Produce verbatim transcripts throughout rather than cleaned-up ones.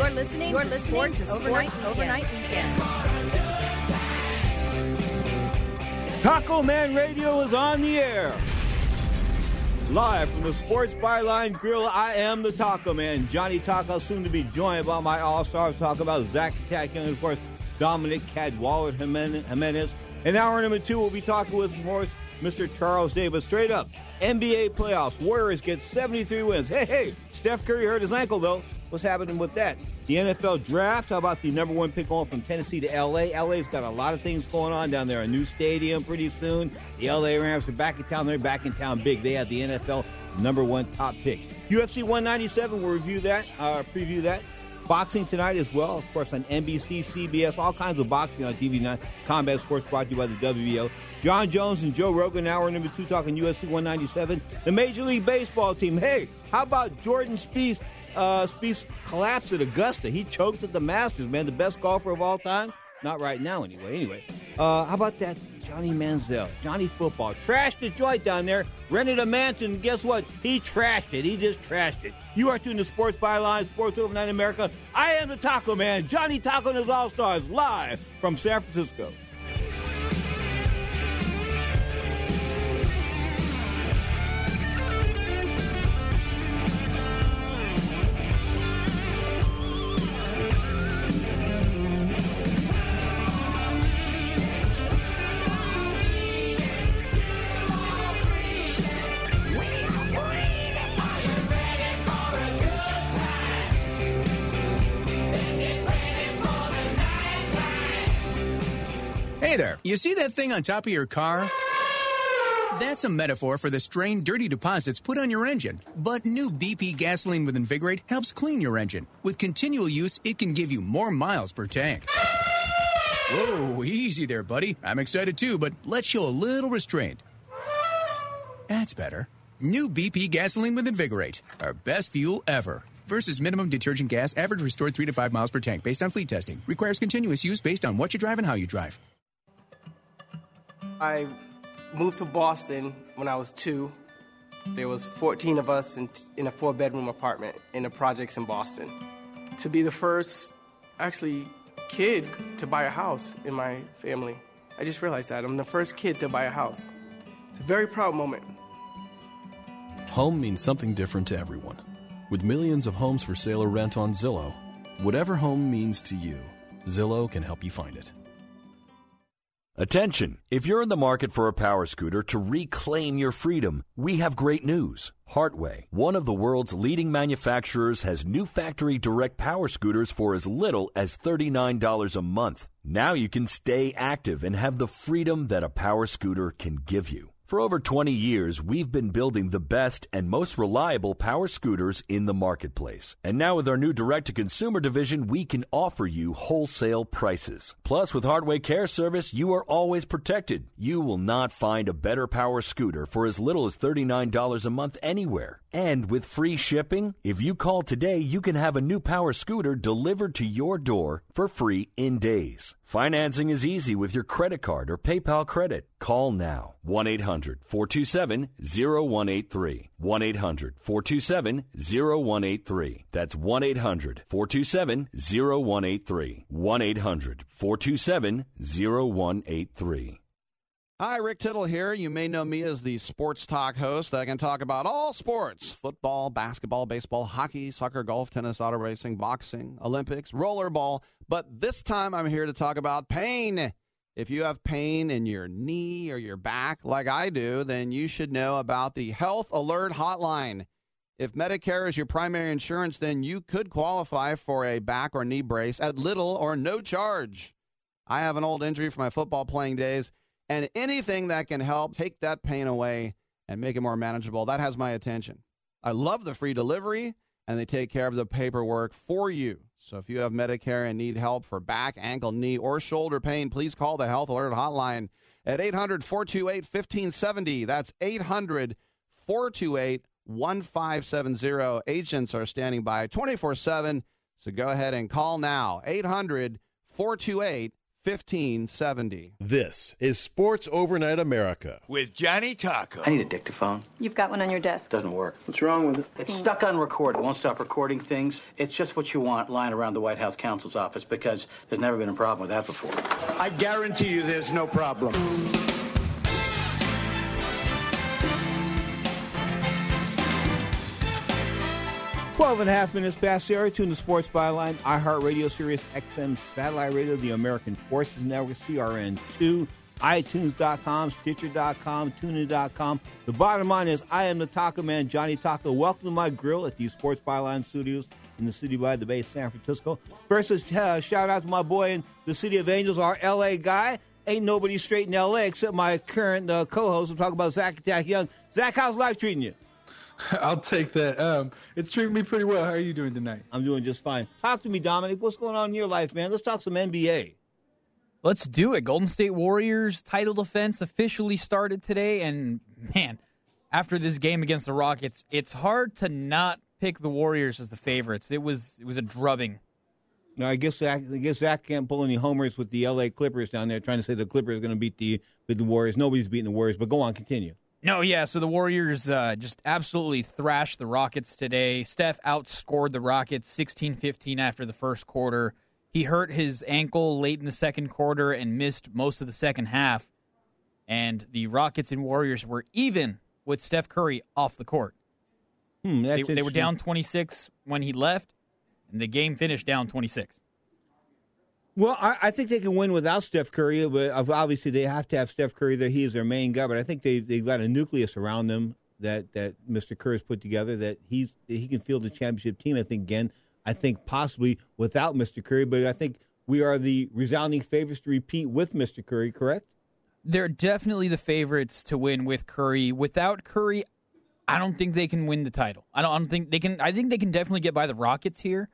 You're listening You're to listening Sports, to Overnight, Sports Overnight Weekend. Taco Man Radio is on the air. Live from the Sports Byline Grill, I am the Taco Man, Johnny Taco, soon to be joined by my All-Stars. Talk about Zach Tack and, of course, Dominic Cadwallader Jimenez. In hour number two, we'll be talking with, of course, Mister Charles Davis. Straight up, N B A playoffs. Warriors get seventy-three wins. Hey, hey, Steph Curry hurt his ankle, though. What's happening with that? The N F L draft. How about the number one pick going from Tennessee to L A? L A's got a lot of things going on down there. A new stadium pretty soon. The L A Rams are back in town. They're back in town big. They have the N F L number one top pick. U F C one ninety-seven, we'll review that, uh, preview that. Boxing tonight as well, of course, on N B C, C B S, all kinds of boxing on T V nine. Combat Sports brought to you by the W B O. John Jones and Joe Rogan, hour number two, talking U F C one ninety-seven. The Major League Baseball team. Hey, how about Jordan Spieth? Uh, Spieth collapsed at Augusta. He choked at the Masters, man. The best golfer of all time? Not right now, anyway. Anyway, uh, how about that Johnny Manziel? Johnny Football. Trashed the joint down there. Rented a mansion. And guess what? He trashed it. He just trashed it. You are tuned to Sports Byline, Sports Overnight America. I am the Taco Man, Johnny Taco and his All-Stars, live from San Francisco. Hey there, you see that thing on top of your car? That's a metaphor for the strained, dirty deposits put on your engine. But new B P Gasoline with Invigorate helps clean your engine. With continual use, it can give you more miles per tank. Whoa, easy there, buddy. I'm excited too, but let's show a little restraint. That's better. New B P Gasoline with Invigorate. Our best fuel ever. Versus minimum detergent gas, average restored three to five miles per tank based on fleet testing. Requires continuous use based on what you drive and how you drive. I moved to Boston when I was two. There was fourteen of us in, in a four-bedroom apartment in the projects in Boston. To be the first, actually, kid to buy a house in my family. I just realized that. I'm the first kid to buy a house. It's a very proud moment. Home means something different to everyone. With millions of homes for sale or rent on Zillow, whatever home means to you, Zillow can help you find it. Attention! If you're in the market for a power scooter to reclaim your freedom, we have great news. Hartway, one of the world's leading manufacturers, has new factory direct power scooters for as little as thirty-nine dollars a month. Now you can stay active and have the freedom that a power scooter can give you. For over twenty years, we've been building the best and most reliable power scooters in the marketplace. And now with our new direct-to-consumer division, we can offer you wholesale prices. Plus, with Hartway Care Service, you are always protected. You will not find a better power scooter for as little as thirty-nine dollars a month anywhere. And with free shipping, if you call today, you can have a new power scooter delivered to your door for free in days. Financing is easy with your credit card or PayPal credit. Call now. one eight hundred four two seven zero one eight three. one eight hundred four two seven zero one eight three. That's one eight hundred four two seven zero one eight three. one eight hundred four two seven zero one eight three. Hi, Rick Tittle here. You may know me as the Sports Talk host that can talk about all sports: football, basketball, baseball, hockey, soccer, golf, tennis, auto racing, boxing, Olympics, rollerball. But this time I'm here to talk about pain. If you have pain in your knee or your back like I do, then you should know about the Health Alert Hotline. If Medicare is your primary insurance, then you could qualify for a back or knee brace at little or no charge. I have an old injury from my football playing days, and anything that can help take that pain away and make it more manageable, that has my attention. I love the free delivery, and they take care of the paperwork for you. So if you have Medicare and need help for back, ankle, knee, or shoulder pain, please call the Health Alert Hotline at eight hundred four two eight one five seven zero. That's eight hundred four two eight one five seven zero. Agents are standing by twenty-four seven, so go ahead and call now. eight hundred four two eight fifteen seventy. This is Sports Overnight America with Johnny Taco. I need a dictaphone. You've got one on your desk. Doesn't work. What's wrong with it? It's stuck on record. It won't stop recording things. It's just what you want lying around the White House counsel's office because there's never been a problem with that before. I guarantee you there's no problem. twelve and a half minutes past the hour. Tune to Sports Byline, iHeartRadio, Sirius X M Satellite Radio, the American Forces Network, C R N two, iTunes dot com, Stitcher dot com, TuneIn dot com. The bottom line is, I am the Taco Man, Johnny Taco. Welcome to my grill at the Sports Byline Studios in the city by the bay, San Francisco. First, a uh, shout out to my boy in the City of Angels, our L A guy. Ain't nobody straight in L A except my current uh, co-host. We're talking about Zach Attack Young. Zach, how's life treating you? I'll take that. Um, it's treating me pretty well. How are you doing tonight? I'm doing just fine. Talk to me, Dominic. What's going on in your life, man? Let's talk some N B A. Let's do it. Golden State Warriors title defense officially started today, and man, after this game against the Rockets, it's hard to not pick the Warriors as the favorites. It was it was a drubbing. No, I guess Zach, I guess Zach can't pull any homers with the L A Clippers down there, trying to say the Clippers are going to beat the beat the Warriors. Nobody's beating the Warriors, but go on, continue. No, yeah, so the Warriors uh, just absolutely thrashed the Rockets today. Steph outscored the Rockets sixteen fifteen after the first quarter. He hurt his ankle late in the second quarter and missed most of the second half. And the Rockets and Warriors were even with Steph Curry off the court. Hmm, they, they were down twenty-six when he left, and the game finished down twenty-six. Well, I, I think they can win without Steph Curry, but obviously they have to have Steph Curry there. He is their main guy, but I think they, they've got a nucleus around them that, that Mister Curry's put together that he's that he can field the championship team. I think, again, I think possibly without Mister Curry, but I think we are the resounding favorites to repeat with Mister Curry, correct? They're definitely the favorites to win with Curry. Without Curry, I don't think they can win the title. I don't, I don't think they can. I think they can definitely get by the Rockets here,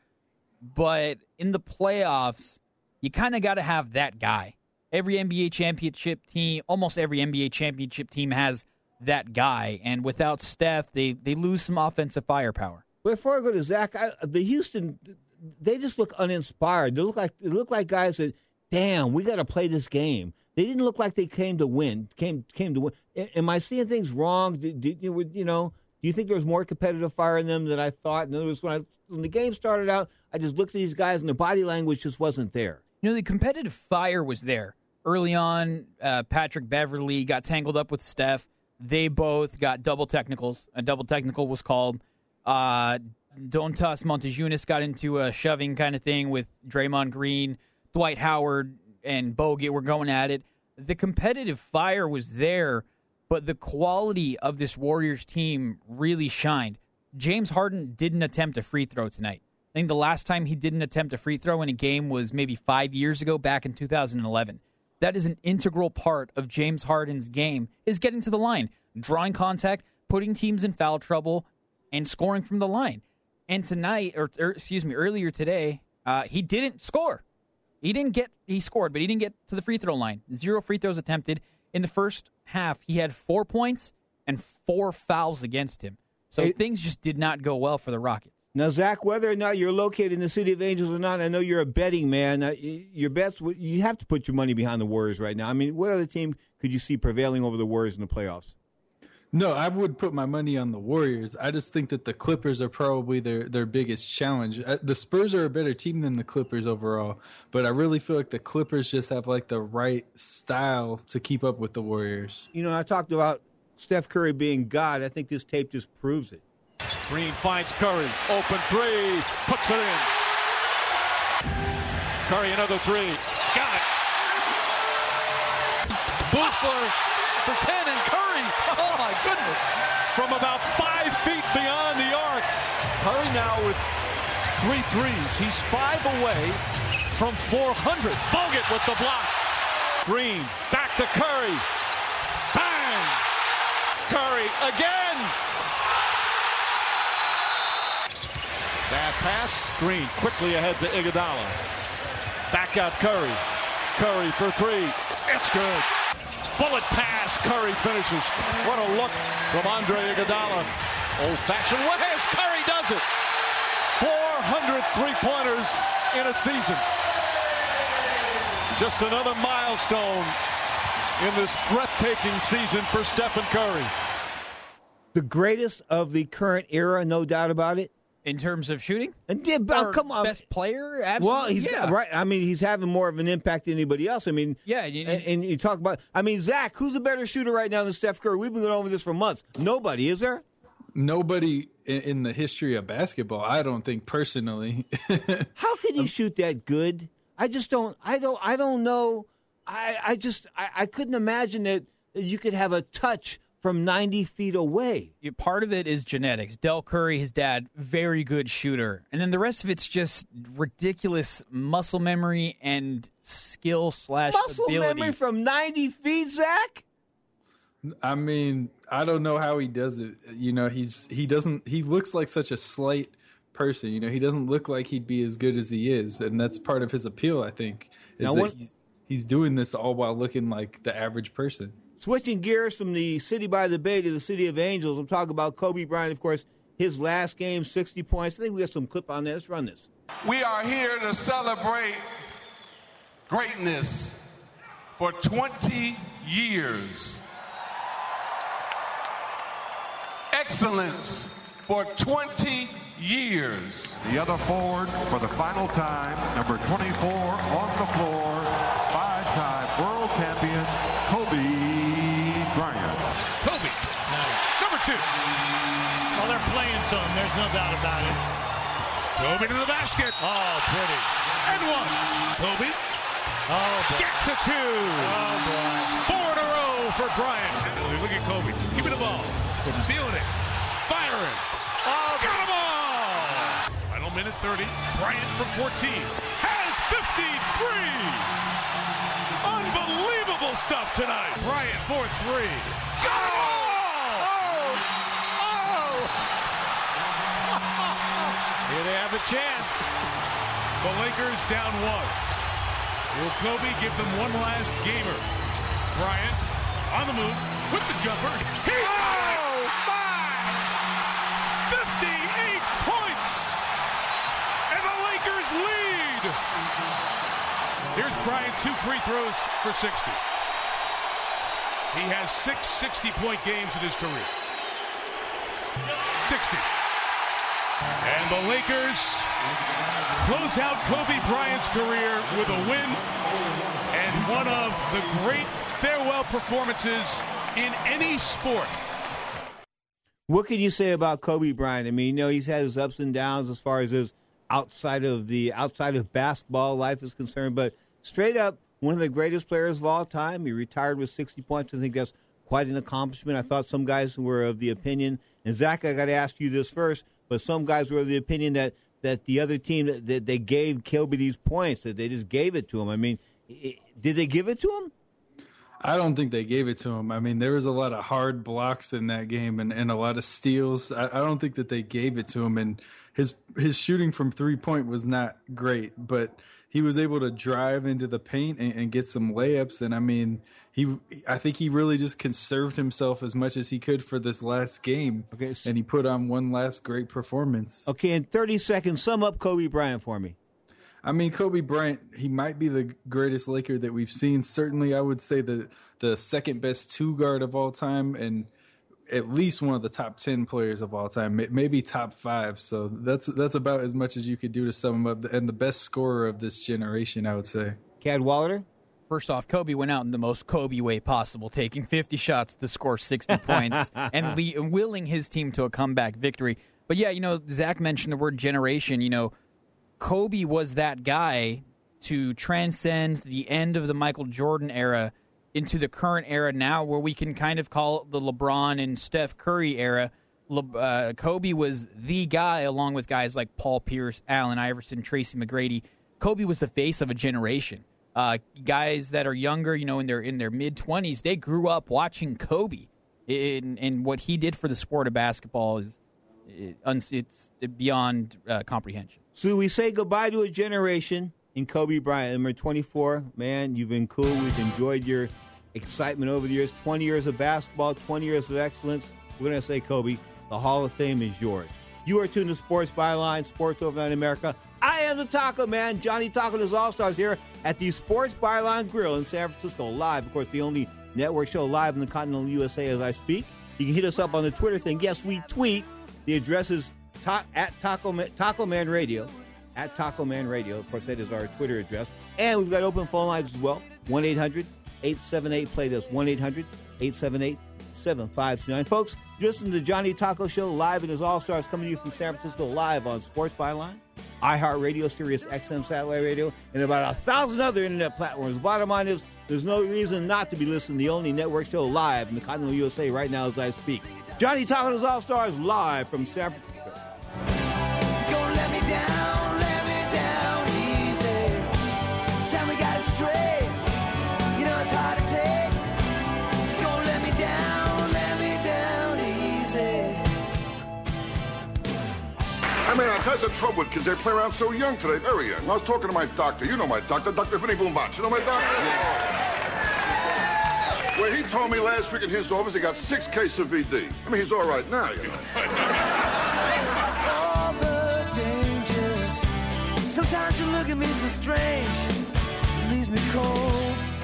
but in the playoffs, you kind of got to have that guy. Every N B A championship team, almost every N B A championship team has that guy, and without Steph, they, they lose some offensive firepower. Before I go to Zach, I, the Houston, they just look uninspired. They look like they look like guys that, damn, we got to play this game. They didn't look like they came to win. Came came to win. Am I seeing things wrong? Did, did, you know, do you think there was more competitive fire in them than I thought? In other words, when, I, when the game started out, I just looked at these guys, and their body language just wasn't there. You know, the competitive fire was there. Early on, uh, Patrick Beverley got tangled up with Steph. They both got double technicals. A double technical was called. Uh, Dontas Montejunas got into a shoving kind of thing with Draymond Green. Dwight Howard and Bogut were going at it. The competitive fire was there, but the quality of this Warriors team really shined. James Harden didn't attempt a free throw tonight. I think the last time he didn't attempt a free throw in a game was maybe five years ago, back in two thousand eleven. That is an integral part of James Harden's game, is getting to the line, drawing contact, putting teams in foul trouble, and scoring from the line. And tonight, or, or excuse me, earlier today, uh, he didn't score. He didn't get, he scored, but he didn't get to the free throw line. Zero free throws attempted. In the first half, he had four points and four fouls against him. So hey, things just did not go well for the Rockets. Now, Zach, whether or not you're located in the City of Angels or not, I know you're a betting man. Uh, your bets, you have to put your money behind the Warriors right now. I mean, what other team could you see prevailing over the Warriors in the playoffs? No, I would put my money on the Warriors. I just think that the Clippers are probably their, their biggest challenge. The Spurs are a better team than the Clippers overall, but I really feel like the Clippers just have like the right style to keep up with the Warriors. You know, I talked about Steph Curry being God. I think this tape just proves it. Green finds Curry. Open three. Puts it in. Curry another three. Got it. Buechler for ten and Curry. Oh, my goodness. From about five feet beyond the arc. Curry now with three threes. He's five away from four hundred. Bogut with the block. Green back to Curry. Bang! Curry again. Bad pass. Green quickly ahead to Iguodala. Back out Curry. Curry for three. It's good. Bullet pass. Curry finishes. What a look from Andre Iguodala. Old-fashioned way as Curry does it. four hundred three-pointers in a season. Just another milestone in this breathtaking season for Stephen Curry. The greatest of the current era, no doubt about it. In terms of shooting? And yeah, but, or come on. Best player? Absolutely. Well, he's yeah. right. I mean, he's having more of an impact than anybody else. I mean, yeah. You, and, and you talk about, I mean, Zach, who's a better shooter right now than Steph Curry? We've been going over this for months. Nobody, is there? Nobody in, in the history of basketball, I don't think personally. How can you shoot that good? I just don't, I don't, I don't know. I, I just, I, I couldn't imagine that you could have a touch from ninety feet away. Part of it is genetics. Del Curry, his dad, very good shooter. And then the rest of it's just ridiculous muscle memory and skill slash Muscle ability. memory from ninety feet, Zach? I mean, I don't know how he does it. You know, he's he doesn't he looks like such a slight person. You know, he doesn't look like he'd be as good as he is, and that's part of his appeal, I think. Is now, that what, he's, he's doing this all while looking like the average person. Switching gears from the city by the bay to the city of angels, I'm talking about Kobe Bryant, of course, his last game, sixty points. I think we got some clip on there. Let's run this. We are here to celebrate greatness for twenty years. Excellence for twenty years. The other forward for the final time, number twenty-four on the floor, five-time world champion, Kobe Bryant. Kobe, number two. Well, they're playing some, there's no doubt about it. Kobe to the basket. Oh, pretty. And one. Kobe. Oh, boy. Jacks a two. Oh, boy. Four in a row for Bryant. Look at Kobe. Give me the ball. Feeling it. Firing. Oh, got them all. Final minute thirty. Bryant from fourteen. Has fifty-three. Unbelievable stuff tonight. Bryant for three. Got it all. Oh. Oh. Here they have a chance. The Lakers down one. Will Kobe give them one last gamer? Bryant on the move with the jumper. He oh, my! fifty-eight points. And the Lakers lead. Here's Bryant, two free throws for sixty. He has six sixty-point games in his career. sixty. And the Lakers close out Kobe Bryant's career with a win and one of the great farewell performances in any sport. What can you say about Kobe Bryant? I mean, you know, he's had his ups and downs as far as his outside of the outside of basketball life is concerned, but straight up, one of the greatest players of all time. He retired with sixty points. I think that's quite an accomplishment. I thought some guys were of the opinion, and Zach, I got to ask you this first, but some guys were of the opinion that, that the other team, that, that they gave Kobe these points, that they just gave it to him. I mean, it, did they give it to him? I don't think they gave it to him. I mean, there was a lot of hard blocks in that game and, and a lot of steals. I, I don't think that they gave it to him. And his his shooting from three-point was not great, but he was able to drive into the paint and, and get some layups. And, I mean, he I think he really just conserved himself as much as he could for this last game. Okay, so, and he put on one last great performance. Okay, in thirty seconds, sum up Kobe Bryant for me. I mean, Kobe Bryant, he might be the greatest Laker that we've seen. Certainly, I would say the the second best two guard of all time, and at least one of the top ten players of all time, maybe top five. So that's that's about as much as you could do to sum him up. And the best scorer of this generation, I would say. Cadwallader? First off, Kobe went out in the most Kobe way possible, taking fifty shots to score sixty points and le- willing his team to a comeback victory. But yeah, you know, Zach mentioned the word generation. You know, Kobe was that guy to transcend the end of the Michael Jordan era into the current era now, where we can kind of call it the LeBron and Steph Curry era. Le- uh, Kobe was the guy, along with guys like Paul Pierce, Allen Iverson, Tracy McGrady. Kobe was the face of a generation. Uh, guys that are younger, you know, in their in their mid twenties, they grew up watching Kobe, in, and what he did for the sport of basketball is it, it's beyond uh, comprehension. So we say goodbye to a generation in Kobe Bryant. Number twenty-four, man, you've been cool. We've enjoyed your excitement over the years. twenty years of basketball, twenty years of excellence. We're going to say, Kobe, the Hall of Fame is yours. You are tuned to Sports Byline, Sports Overnight America. I am the Taco Man, Johnny Taco and his All-Stars here at the Sports Byline Grill in San Francisco live. Of course, the only network show live in the continental U S A as I speak. You can hit us up on the Twitter thing. Yes, we tweet. The address is ta- at Taco Man, Taco Man Radio. At Taco Man Radio. Of course, that is our Twitter address. And we've got open phone lines as well. one eight hundred eight seven eight play this. one eight hundred eight seven eight seven five two nine. Folks, you listen to the Johnny Taco Show live and his All-Stars coming to you from San Francisco live on Sports Byline, iHeartRadio, Sirius X M Satellite Radio, and about a thousand other internet platforms. The bottom line is there's no reason not to be listening to the only network show live in the continental U S A right now as I speak. Johnny Taco and his All-Stars live from San Francisco. Don't let me down, let me down easy. This time we got it straight. You know it's hard to take. Don't let me down, let me down easy. I mean, that's the trouble with kids. They play around so young today, very young. I was talking to my doctor. You know my doctor, Doctor Vinny Boombach. You know my doctor? Yeah. Well, he told me last week in his office he got six cases of V D. I mean, he's all right now, you know. All the dangers. Sometimes you look at me so strange. It leaves me cold.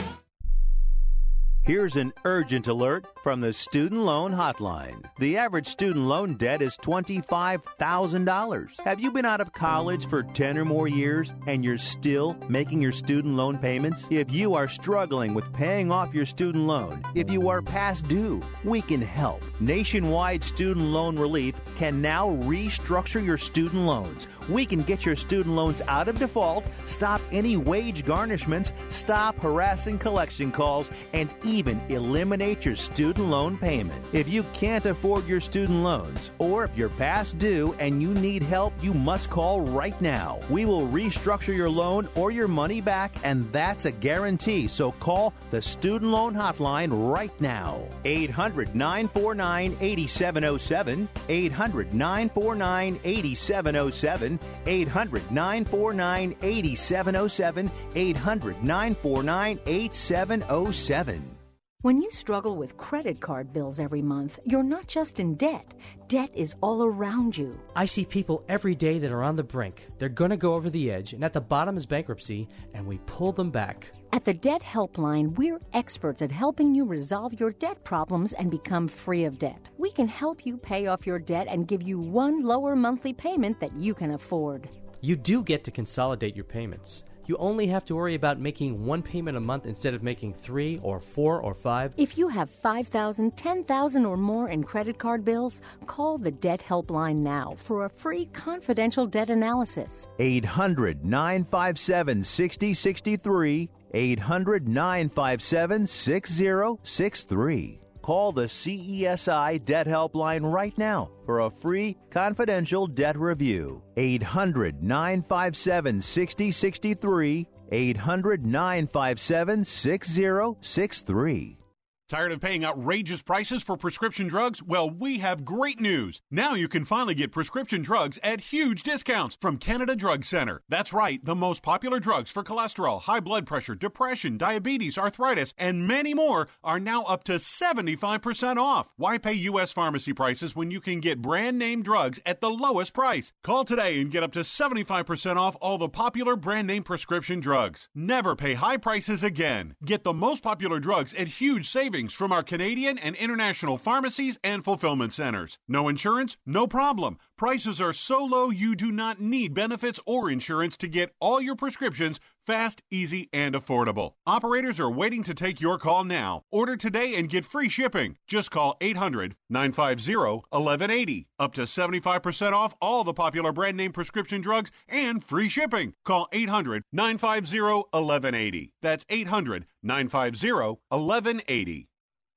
Here's an urgent alert from the Student Loan Hotline. The average student loan debt is twenty-five thousand dollars. Have you been out of college for ten or more years and you're still making your student loan payments? If you are struggling with paying off your student loan, if you are past due, we can help. Nationwide Student Loan Relief can now restructure your student loans. We can get your student loans out of default, stop any wage garnishments, stop harassing collection calls, and even eliminate your student loan payment. If you can't afford your student loans, or if you're past due and you need help, you must call right now. We will restructure your loan or your money back, and that's a guarantee. So call the Student Loan Hotline right now. eight hundred nine four nine eight seven zero seven. eight hundred nine four nine eight seven zero seven. eight hundred nine four nine eight seven zero seven. eight hundred nine four nine eight seven zero seven. When you struggle with credit card bills every month, you're not just in debt. Debt is all around you. I see people every day that are on the brink. They're going to go over the edge, and at the bottom is bankruptcy, and we pull them back. At the Debt Helpline, we're experts at helping you resolve your debt problems and become free of debt. We can help you pay off your debt and give you one lower monthly payment that you can afford. You do get to consolidate your payments. You only have to worry about making one payment a month instead of making three or four or five. If you have five thousand dollars, ten thousand dollars or more in credit card bills, call the Debt Helpline now for a free confidential debt analysis. eight hundred nine five seven six zero six three. eight hundred nine five seven six zero six three. Call the C E S I Debt Helpline right now for a free confidential debt review. eight hundred nine five seven six zero six three. eight hundred nine five seven six zero six three. Tired of paying outrageous prices for prescription drugs? Well, we have great news. Now you can finally get prescription drugs at huge discounts from Canada Drug Center. That's right, the most popular drugs for cholesterol, high blood pressure, depression, diabetes, arthritis, and many more are now up to seventy-five percent off. Why pay U S pharmacy prices when you can get brand name drugs at the lowest price? Call today and get up to seventy-five percent off all the popular brand name prescription drugs. Never pay high prices again. Get the most popular drugs at huge savings from our Canadian and international pharmacies and fulfillment centers. No insurance? No problem. Prices are so low you do not need benefits or insurance to get all your prescriptions fast, easy, and affordable. Operators are waiting to take your call now. Order today and get free shipping. Just call eight hundred nine five zero one one eight zero. Up to seventy-five percent off all the popular brand name prescription drugs and free shipping. Call eight hundred nine five zero one one eight zero. That's eight hundred nine five zero one one eight zero.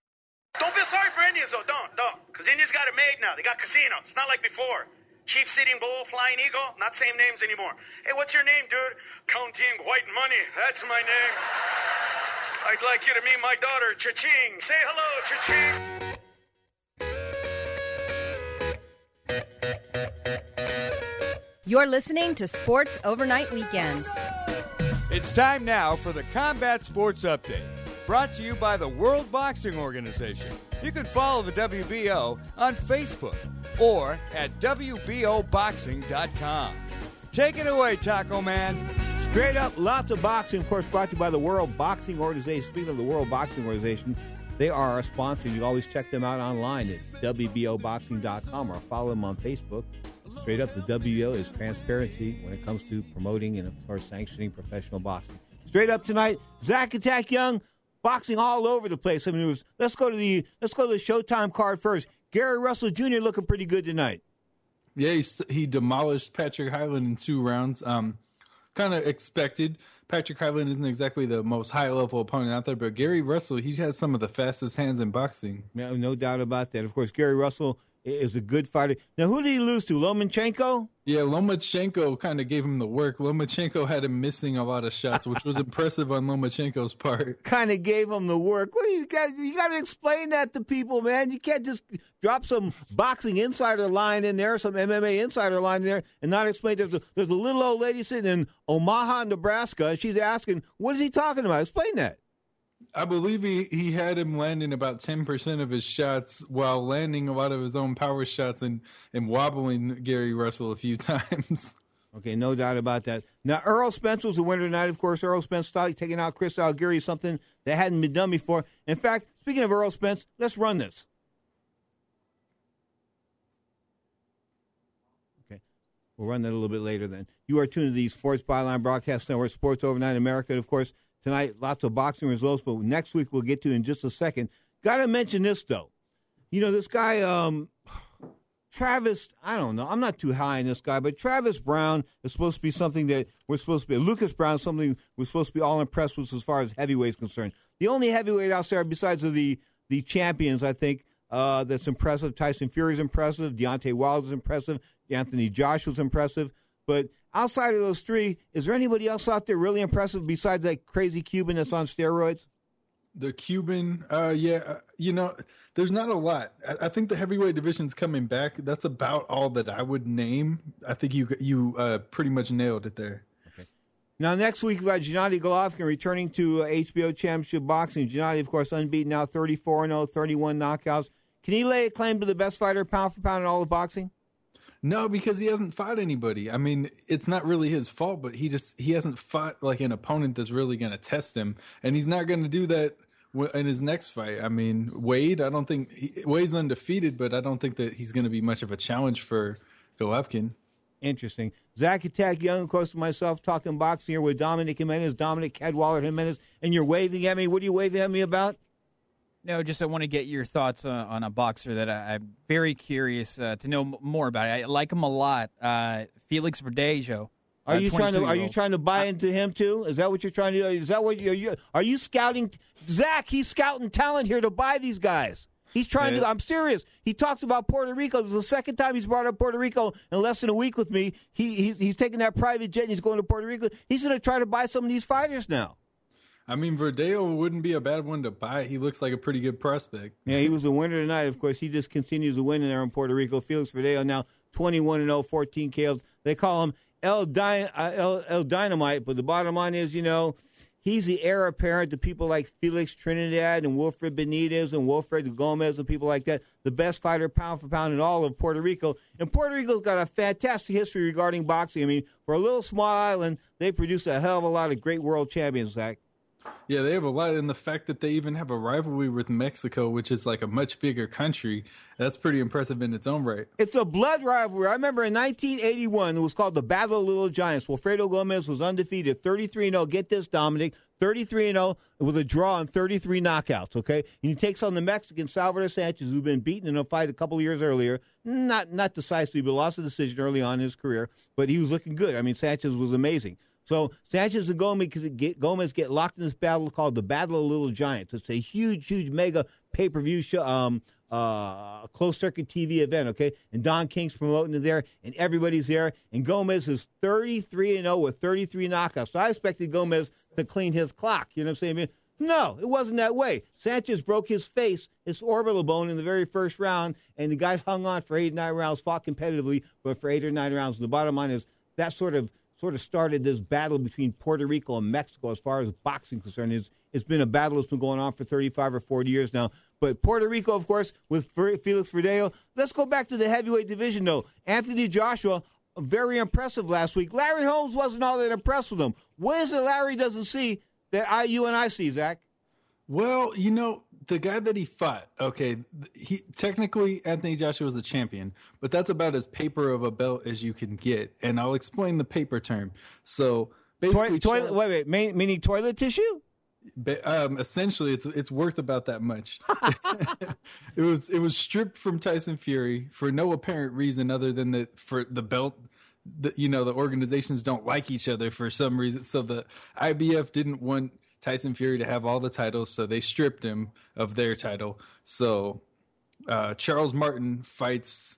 Don't feel sorry for Indians, though. Don't, don't. Because Indians got it made now. They got casinos. It's not like before. Chief Sitting Bull, Flying Eagle, not same names anymore. Hey, what's your name, dude? Counting White Money. That's my name. I'd like you to meet my daughter, Cha-Ching. Say hello, Cha-Ching. You're listening to Sports Overnight Weekend. It's time now for the Combat Sports Update, brought to you by the World Boxing Organization. You can follow the W B O on Facebook or at W B O boxing dot com. Take it away, Taco Man. Straight up, lots of boxing, of course, brought to you by the World Boxing Organization. Speaking of the World Boxing Organization, they are our sponsor. You can always check them out online at W B O boxing dot com or follow them on Facebook. Straight up, the W B O is transparency when it comes to promoting and, of course, sanctioning professional boxing. Straight up tonight, Zach Attack Young, boxing all over the place. I mean, let's go to the let's go to the Showtime card first. Gary Russell Junior looking pretty good tonight. Yeah, he, he demolished Patrick Hyland in two rounds. Um, kind of expected. Patrick Hyland isn't exactly the most high-level opponent out there, but Gary Russell, he has some of the fastest hands in boxing. No, no doubt about that. Of course, Gary Russell is a good fighter. Now, who did he lose to? Lomachenko? Yeah, Lomachenko kind of gave him the work. Lomachenko had him missing a lot of shots, which was impressive on Lomachenko's part. Kind of gave him the work. Well, you got you got to explain that to people, man. You can't just drop some boxing insider line in there, some M M A insider line in there, and not explain. There's a, there's a little old lady sitting in Omaha, Nebraska, and she's asking, what is he talking about? Explain that. I believe he, he had him landing about ten percent of his shots while landing a lot of his own power shots and, and wobbling Gary Russell a few times. Okay, no doubt about that. Now, Earl Spence was the winner tonight. Of course, Earl Spence taking out Chris Algieri, something that hadn't been done before. In fact, speaking of Earl Spence, let's run this. Okay, we'll run that a little bit later then. You are tuned to the Sports Byline Broadcast Network, Sports Overnight America, and of course, tonight, lots of boxing results, but next week we'll get to in just a second. Got to mention this, though. You know, this guy, um, Travis, I don't know. I'm not too high in this guy, but Travis Brown is supposed to be something that we're supposed to be. Lucas Brown is something we're supposed to be all impressed with as far as heavyweight is concerned. The only heavyweight out there besides of the, the champions, I think, uh, that's impressive. Tyson Fury's impressive. Deontay Wilder's impressive. Anthony Joshua's impressive. But outside of those three, is there anybody else out there really impressive besides that crazy Cuban that's on steroids? The Cuban, uh, yeah, uh, you know, there's not a lot. I, I think the heavyweight division's coming back. That's about all that I would name. I think you you uh, pretty much nailed it there. Okay. Now, next week, we've got Gennady Golovkin returning to uh, H B O Championship Boxing. Gennady, of course, unbeaten now, thirty-four and oh, thirty-one knockouts. Can he lay a claim to the best fighter pound for pound in all of boxing? No, because he hasn't fought anybody. I mean, it's not really his fault, but he just he hasn't fought like an opponent that's really going to test him, and he's not going to do that in his next fight. I mean, Wade, I don't think he, Wade's undefeated, but I don't think that he's going to be much of a challenge for Golovkin. Interesting. Zach Attack Young, of course, myself talking boxing here with Dominic Jimenez, Dominic Cadwallader Jimenez, and you're waving at me. What are you waving at me about? No, just I want to get your thoughts uh, on a boxer that I, I'm very curious uh, to know m- more about. I like him a lot, uh, Felix Verdejo. Are you trying to Are you trying to buy into him too? Is that what you're trying to do? Is that what you're? You, are you scouting? Zach, he's scouting talent here to buy these guys. He's trying yeah. to. I'm serious. He talks about Puerto Rico. This is the second time he's brought up Puerto Rico in less than a week with me. He he's, he's taking that private jet and he's going to Puerto Rico. He's going to try to buy some of these fighters now. I mean, Verdejo wouldn't be a bad one to buy. He looks like a pretty good prospect. Yeah, he was a winner tonight. Of course, he just continues to win there in Puerto Rico. Felix Verdejo now twenty-one and oh, fourteen K Os. They call him El, Dy- uh, El, El Dynamite, but the bottom line is, you know, he's the heir apparent to people like Felix Trinidad and Wilfred Benitez and Wilfred Gomez and people like that. The best fighter pound for pound in all of Puerto Rico. And Puerto Rico's got a fantastic history regarding boxing. I mean, for a little small island, they produce a hell of a lot of great world champions, Zach. Yeah, they have a lot, and the fact that they even have a rivalry with Mexico, which is like a much bigger country, that's pretty impressive in its own right. It's a blood rivalry. I remember in nineteen eighty-one, it was called the Battle of Little Giants. Wilfredo Gomez was undefeated, thirty-three and oh. Get this, Dominic, thirty-three and oh with a draw and thirty-three knockouts, okay? And he takes on the Mexican Salvador Sanchez, who'd been beaten in a fight a couple of years earlier. Not not decisively, but lost a decision early on in his career. But he was looking good. I mean, Sanchez was amazing. So Sanchez and Gomez get, Gomez get locked in this battle called the Battle of Little Giants. It's a huge, huge mega pay-per-view show, um, uh, closed-circuit T V event, okay? And Don King's promoting it there, and everybody's there. And Gomez is thirty-three and oh with thirty-three knockouts. So I expected Gomez to clean his clock. You know what I'm saying? I mean, no, it wasn't that way. Sanchez broke his face, his orbital bone in the very first round, and the guy hung on for eight or nine rounds, fought competitively, but for eight or nine rounds. And the bottom line is that sort of sort of started this battle between Puerto Rico and Mexico as far as boxing is concerned. It's, it's been a battle that's been going on for thirty-five or forty years now. But Puerto Rico, of course, with Felix Verdejo. Let's go back to the heavyweight division, though. Anthony Joshua very impressive last week. Larry Holmes wasn't all that impressed with him. What is it Larry doesn't see that I, you and I see, Zach? Well, you know, the guy that he fought, okay, he technically Anthony Joshua was a champion, but that's about as paper of a belt as you can get. And I'll explain the paper term. So basically, Toi- toilet, wait, wait, mean, meaning toilet tissue? Um, essentially, it's it's worth about that much. it was it was stripped from Tyson Fury for no apparent reason other than that for the belt. The, you know, the organizations don't like each other for some reason. So the I B F didn't want Tyson Fury to have all the titles, so they stripped him of their title. So uh, Charles Martin fights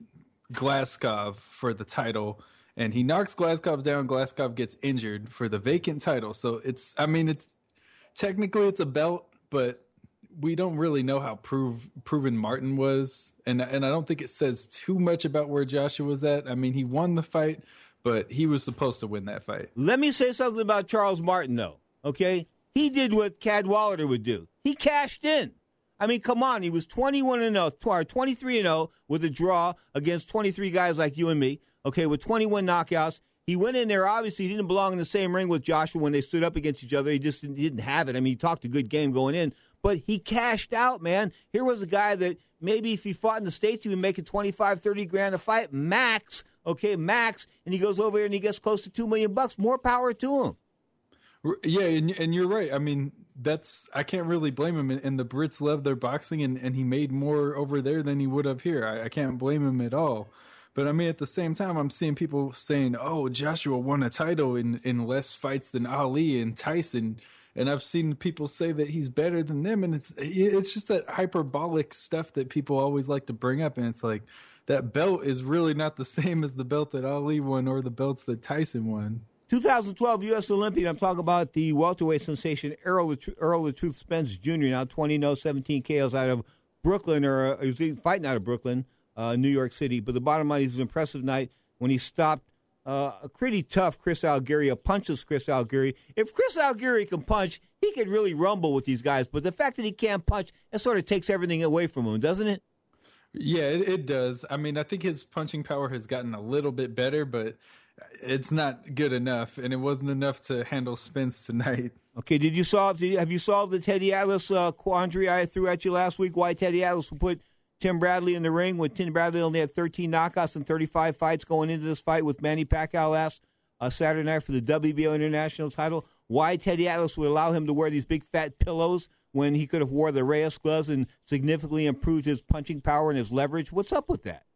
Glasgow for the title, and he knocks Glasgow down. Glasgow gets injured for the vacant title. So it's, I mean, it's technically it's a belt, but we don't really know how prove, proven Martin was, and and I don't think it says too much about where Joshua was at. I mean, he won the fight, but he was supposed to win that fight. Let me say something about Charles Martin, though, okay? He did what Cadwalader would do. He cashed in. I mean, come on. He was twenty-one and oh, twenty-three and oh with a draw against twenty-three guys like you and me, okay, with twenty-one knockouts. He went in there. Obviously, he didn't belong in the same ring with Joshua when they stood up against each other. He just didn't, he didn't have it. I mean, he talked a good game going in, but he cashed out, man. Here was a guy that maybe if he fought in the States, he would make it twenty-five, thirty grand a fight, max, okay, max, and he goes over here and he gets close to two million bucks. More power to him. Yeah, and, and you're right. I mean, that's I can't really blame him. And the Brits love their boxing, and, and he made more over there than he would have here. I, I can't blame him at all. But I mean, at the same time, I'm seeing people saying, "Oh, Joshua won a title in, in less fights than Ali and Tyson," and I've seen people say that he's better than them, and it's it's just that hyperbolic stuff that people always like to bring up, and it's like that belt is really not the same as the belt that Ali won or the belts that Tyson won. twenty twelve U S Olympian, I'm talking about the welterweight sensation Earl the, Tr- Earl the Truth Spence Junior, now twenty and oh, seventeen K Os out of Brooklyn, or uh, he was fighting out of Brooklyn, uh, New York City. But the bottom line, it was an impressive night when he stopped uh, a pretty tough Chris Algieri, a punchless Chris Algieri. If Chris Algieri can punch, he could really rumble with these guys. But the fact that he can't punch, that sort of takes everything away from him, doesn't it? Yeah, it, it does. I mean, I think his punching power has gotten a little bit better, but it's not good enough, and it wasn't enough to handle Spence tonight. Okay, did you solve? Did you, have you solved the Teddy Atlas uh, quandary I threw at you last week? Why Teddy Atlas would put Tim Bradley in the ring when Tim Bradley only had thirteen knockouts and thirty-five fights going into this fight with Manny Pacquiao last uh, Saturday night for the W B O International title? Why Teddy Atlas would allow him to wear these big fat pillows when he could have wore the Reyes gloves and significantly improved his punching power and his leverage? What's up with that?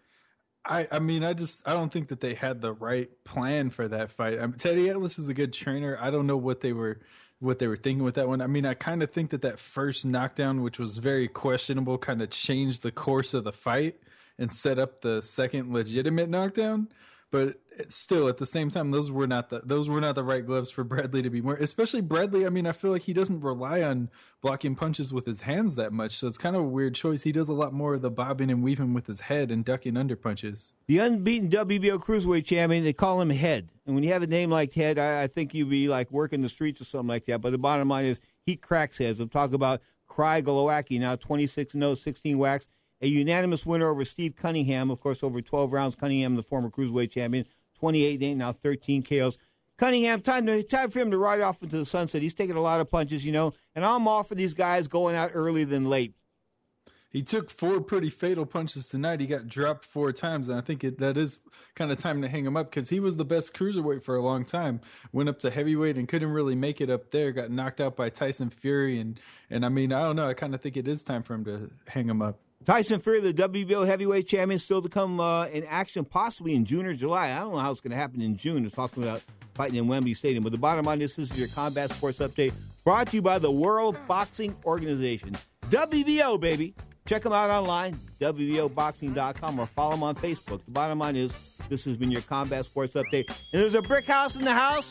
I, I mean, I just I don't think that they had the right plan for that fight. I mean, Teddy Atlas is a good trainer. I don't know what they were what they were thinking with that one. I mean, I kind of think that that first knockdown, which was very questionable, kind of changed the course of the fight and set up the second legitimate knockdown. But still, at the same time, those were not the those were not the right gloves for Bradley to be wearing. Especially Bradley. I mean, I feel like he doesn't rely on blocking punches with his hands that much, so it's kind of a weird choice. He does a lot more of the bobbing and weaving with his head and ducking under punches. The unbeaten W B O Cruiserweight champion, they call him Head, and when you have a name like Head, I, I think you'd be like working the streets or something like that. But the bottom line is, he cracks heads. I'm talking about Cry Golowacki, now twenty-six and oh, sixteen whacks, a unanimous winner over Steve Cunningham, of course, over twelve rounds. Cunningham, the former Cruiserweight champion. twenty-eight and eight, now thirteen K Os. Cunningham, time to, time for him to ride off into the sunset. He's taking a lot of punches, you know, and I'm all for these guys going out early than late. He took four pretty fatal punches tonight. He got dropped four times, and I think it, that is kind of time to hang him up because he was the best cruiserweight for a long time. Went up to heavyweight and couldn't really make it up there. Got knocked out by Tyson Fury, and, and I mean, I don't know. I kind of think it is time for him to hang him up. Tyson Fury, the W B O heavyweight champion, still to come uh, in action possibly in June or July. I don't know how it's going to happen in June. It's talking about fighting in Wembley Stadium. But the bottom line is, this is your Combat Sports Update brought to you by the World Boxing Organization. W B O, baby. Check them out online, W B O boxing dot com, or follow them on Facebook. The bottom line is, this has been your Combat Sports Update. And there's a brick house in the house.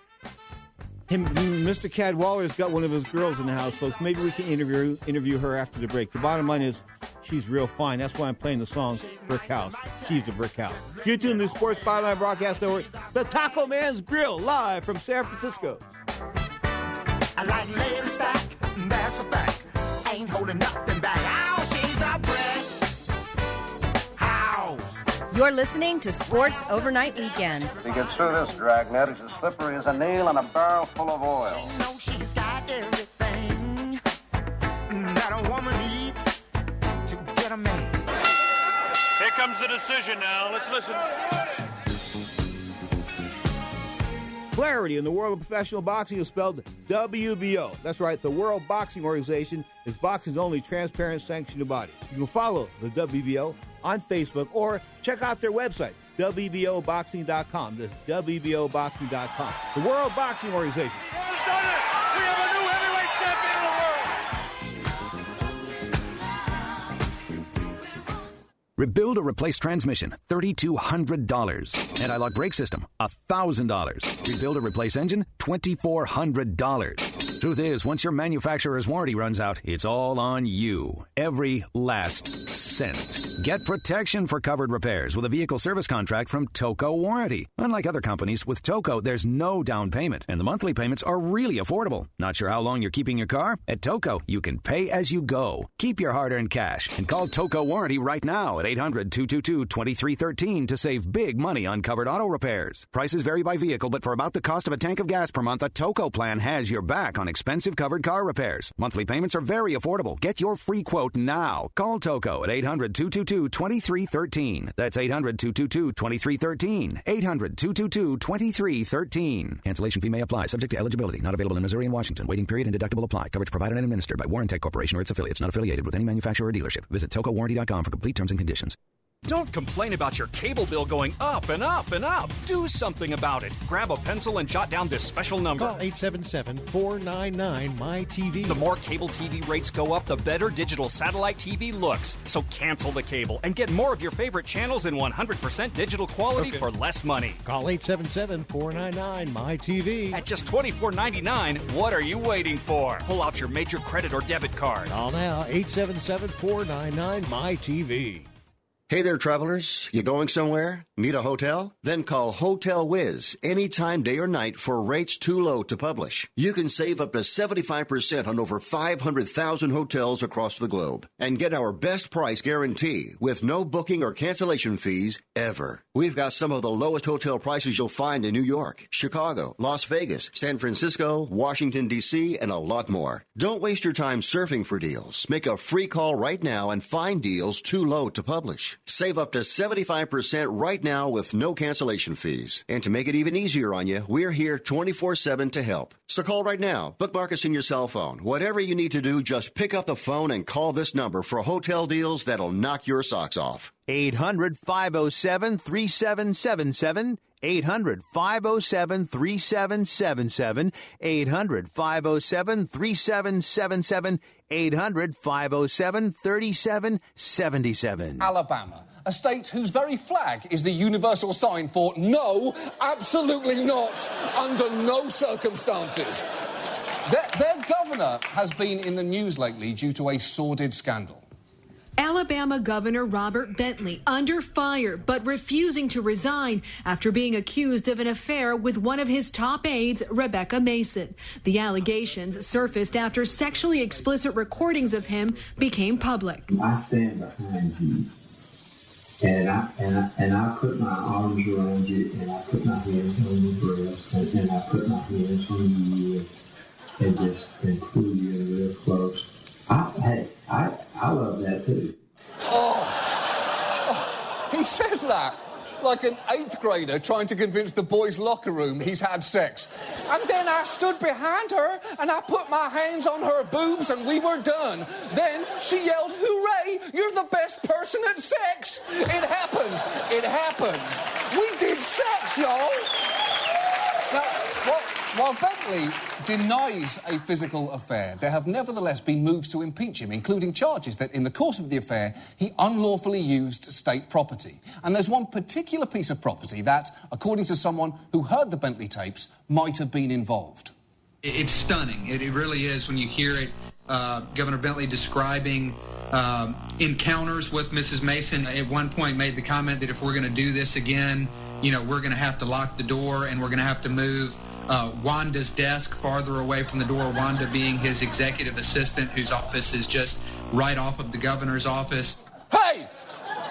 Him, Mister Cadwaller's got one of his girls in the house, folks. Maybe we can interview interview her after the break. The bottom line is, she's real fine. That's why I'm playing the song Brick House. She's a brick house. You're tuned to the Sports Byline Broadcast Network, the Taco Man's Grill, live from San Francisco. I like lady stack, that's a fact. Ain't holding nothing back. Ow, she's a brick house. You're listening to Sports Overnight Weekend. If he gets through this dragnet, he's as slippery as a nail in a barrel full of oil. She knows she's got everything that a woman needs to get a man. Here comes the decision now. Let's listen. Clarity in the world of professional boxing is spelled W B O. That's right, the World Boxing Organization is boxing's only transparent sanctioned body. You can follow the W B O on Facebook or check out their website, W B O boxing dot com. That's W B O boxing dot com. The World Boxing Organization. Who's done it? We have a new heavyweight champion of the world. Rebuild or replace transmission, three thousand two hundred dollars. Anti-lock brake system, one thousand dollars. Rebuild or replace engine, two thousand four hundred dollars. Truth is, once your manufacturer's warranty runs out, it's all on you. Every last cent. Get protection for covered repairs with a vehicle service contract from Toco Warranty. Unlike other companies, with Toco, there's no down payment, and the monthly payments are really affordable. Not sure how long you're keeping your car? At Toco, you can pay as you go. Keep your hard-earned cash and call Toco Warranty right now at eight hundred, two two two, two three one three to save big money on covered auto repairs. Prices vary by vehicle, but for about the cost of a tank of gas per month, a Toco plan has your back on expensive covered car repairs. Monthly payments are very affordable. Get your free quote now. Call Toco at eight hundred, two two two, two three one three. That's eight hundred, two two two, two three one three. eight hundred, two two two, two three one three. Cancellation fee may apply. Subject to eligibility. Not available in Missouri and Washington. Waiting period and deductible apply. Coverage provided and administered by Warrantech Corporation or its affiliates. Not affiliated with any manufacturer or dealership. Visit toco warranty dot com for complete terms and conditions. Don't complain about your cable bill going up and up and up. Do something about it. Grab a pencil and jot down this special number. Call eight seven seven, four nine nine, M Y T V. The more cable T V rates go up, the better digital satellite T V looks. So cancel the cable and get more of your favorite channels in one hundred percent digital quality okay. for less money. Call eight seven seven, four nine nine, M Y T V. At just twenty-four ninety-nine, what are you waiting for? Pull out your major credit or debit card. Call now, eight seven seven, four nine nine, M Y T V. Hey there, travelers. You going somewhere? Need a hotel? Then call Hotel Wiz anytime, day or night, for rates too low to publish. You can save up to seventy-five percent on over five hundred thousand hotels across the globe and get our best price guarantee with no booking or cancellation fees ever. We've got some of the lowest hotel prices you'll find in New York, Chicago, Las Vegas, San Francisco, Washington, D C, and a lot more. Don't waste your time surfing for deals. Make a free call right now and find deals too low to publish. Save up to seventy-five percent right now with no cancellation fees. And to make it even easier on you, we're here twenty-four seven to help. So call right now. Bookmark us in your cell phone. Whatever you need to do, just pick up the phone and call this number for hotel deals that'll knock your socks off. eight hundred, five oh seven, three seven seven seven. eight hundred, five oh seven, three seven seven seven. eight hundred, five oh seven, three seven seven seven. eight hundred, five oh seven, three seven seven seven. Alabama, a state whose very flag is the universal sign for no, absolutely not, under no circumstances. Their, their governor has been in the news lately due to a sordid scandal. Alabama Governor Robert Bentley under fire but refusing to resign after being accused of an affair with one of his top aides, Rebecca Mason. The allegations surfaced after sexually explicit recordings of him became public. I stand behind you, and I, and I, and I put my arms around you, and I put my hands on your breast, and, and I put my hands on you, and just and pull you in real close. I, hey, I, I love that too. Oh, oh, he says that like an eighth grader trying to convince the boys' locker room he's had sex. And then I stood behind her and I put my hands on her boobs and we were done. Then she yelled, "Hooray, you're the best person at sex!" It happened. It happened. We did sex, y'all. Now, what? While Bentley denies a physical affair, there have nevertheless been moves to impeach him, including charges that in the course of the affair, he unlawfully used state property. And there's one particular piece of property that, according to someone who heard the Bentley tapes, might have been involved. It's stunning. It, it really is when you hear it. Uh, Governor Bentley describing um, encounters with Missus Mason. At one point made the comment that if we're going to do this again, you know, we're going to have to lock the door and we're going to have to move Uh, Wanda's desk farther away from the door, Wanda being his executive assistant, whose office is just right off of the governor's office. Hey! Don't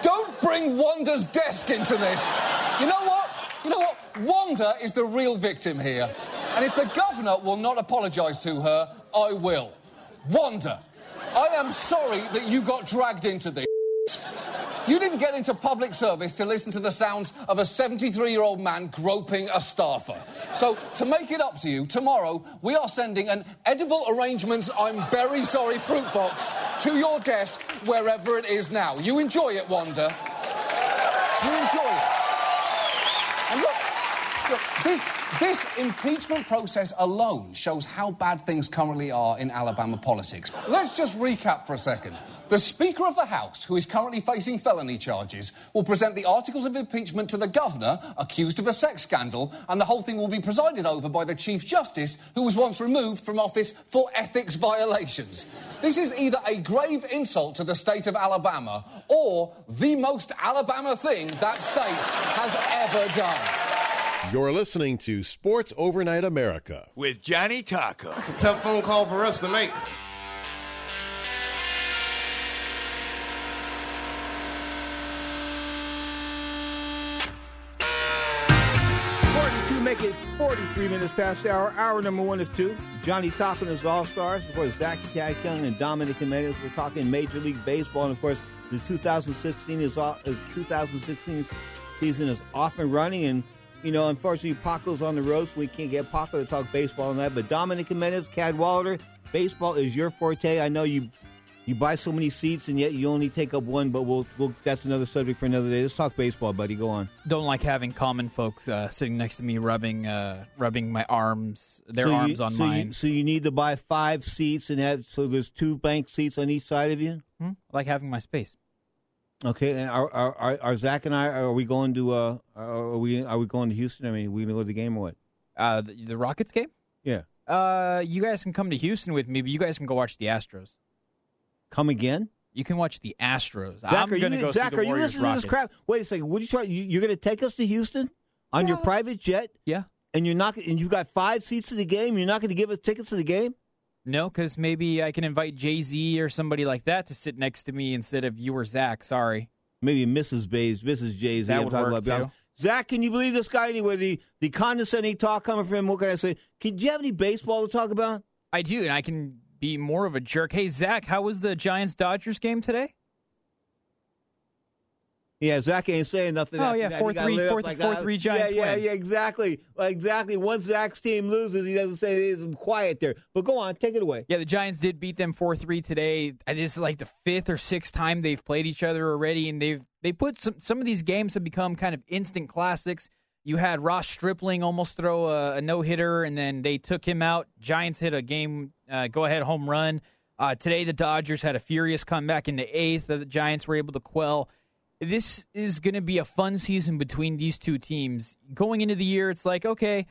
bring Wanda's desk into this. You know what? You know what? Wanda is the real victim here. And if the governor will not apologise to her, I will. Wanda, I am sorry that you got dragged into this. You didn't get into public service to listen to the sounds of a seventy-three-year-old man groping a staffer. So, to make it up to you, tomorrow we are sending an edible arrangements I'm very sorry fruit box to your desk wherever it is now. You enjoy it, Wanda. You enjoy it. And look, look, this, this impeachment process alone shows how bad things currently are in Alabama politics. Let's just recap for a second. The Speaker of the House, who is currently facing felony charges, will present the articles of impeachment to the governor, accused of a sex scandal, and the whole thing will be presided over by the Chief Justice, who was once removed from office for ethics violations. This is either a grave insult to the state of Alabama or the most Alabama thing that state has ever done. You're listening to Sports Overnight America with Johnny Taco. It's a tough phone call for us to make. Make it forty-three minutes past the hour. Hour number one is two. Johnny Taco and his All-Stars. Of course, Zach Young and Dominic Jimenez. We're talking Major League Baseball. And, of course, the two thousand sixteen is, is twenty sixteen season is off and running. And, you know, unfortunately, Paco's on the road, so we can't get Paco to talk baseball on that. But Dominic Jimenez, Cadwallader, baseball is your forte. I know you you buy so many seats, and yet you only take up one, but we'll, we'll that's another subject for another day. Let's talk baseball, buddy. Go on. Don't like having common folks uh, sitting next to me rubbing uh, rubbing my arms, their so arms you, on so mine. You, so you need to buy five seats, and have so there's two blank seats on each side of you? Hmm? I like having my space. Okay, and are, are, are, are Zach and I, are we going to, uh, are we are we going to Houston? I mean, are we going to go to the game or what? Uh, the, the Rockets game? Yeah. Uh, you guys can come to Houston with me, but you guys can go watch the Astros. Come again? You can watch the Astros. Zach, I'm going to go Zach, see the are you Warriors listening Rockets. to this crap? Wait a second. What are you trying? You, you're going to take us to Houston on yeah. your private jet? Yeah. And you're not. And you've got five seats to the game. You're not going to give us tickets to the game? No, because maybe I can invite Jay-Z or somebody like that to sit next to me instead of you or Zach. Sorry. Maybe Missus Bays, Missus Jay-Z. That I'm would talking work about. too. Zach, can you believe this guy anyway? The the condescending talk coming from him. What can I say? Can, do you have any baseball to talk about? I do, and I can be more of a jerk. Hey, Zach, how was the Giants-Dodgers game today? Yeah, Zach ain't saying nothing. Oh, after yeah, that. four He got three, lit up four, like four that. three Giants Yeah, yeah, win. yeah, exactly. Exactly. Once Zach's team loses, he doesn't say he's quiet there. But go on, take it away. Yeah, the Giants did beat them four three today. And this is like the fifth or sixth time they've played each other already, and they've they put some some of these games have become kind of instant classics. You had Ross Stripling almost throw a, a no-hitter, and then they took him out. Giants hit a game uh, go-ahead home run. Uh, today, the Dodgers had a furious comeback in the eighth that the Giants were able to quell. This is going to be a fun season between these two teams. Going into the year, it's like, okay,